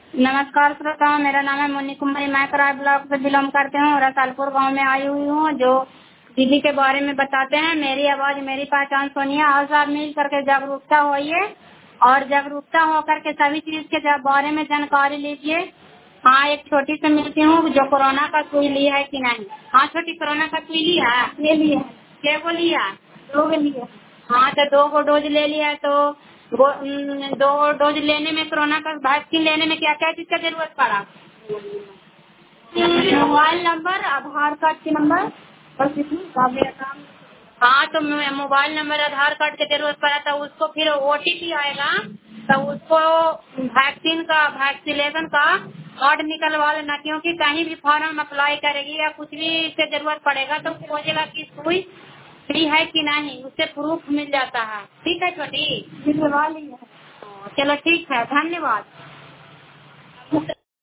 नमस्कार श्रोताओं, मेरा नाम है मुन्नी कुमारी। मैं कराड़ ब्लॉक से बिलोंग करती हूँ। रसालपुर गांव में आई हुई हूँ जो दीदी के बारे में बताते हैं। मेरी आवाज मेरी पहचान सुनिए और सब मिल करके जागरूकता होइए और जागरूकता होकर के सभी चीज के बारे में जानकारी लीजिए। हाँ, एक छोटी से मिलती हूँ जो कोरोना का सुई ली है कि नहीं। हाँ छोटी, कोरोना का सुई लिया? ले लिया। क्या को लिया? 2 को लिया। हाँ तो 2 को डोज ले लिया तो 2 डोज लेने में, कोरोना का वैक्सीन लेने में क्या क्या चीज का जरूरत पड़ा? मोबाइल नंबर, आधार कार्ड के नंबर और हाँ तो मोबाइल नंबर, आधार कार्ड की जरूरत पड़ा तो उसको फिर OTP आएगा तो उसको वैक्सीनेशन का कार्ड निकलवा लेना, क्योंकि कहीं भी फॉर्म अप्लाई करेगी या कुछ भी से जरूरत पड़ेगा तो पूछेगा कि सुई फ्री है कि नहीं, उससे प्रूफ मिल जाता है। ठीक है छोटी, दिलवा ली है। चलो ठीक है, धन्यवाद।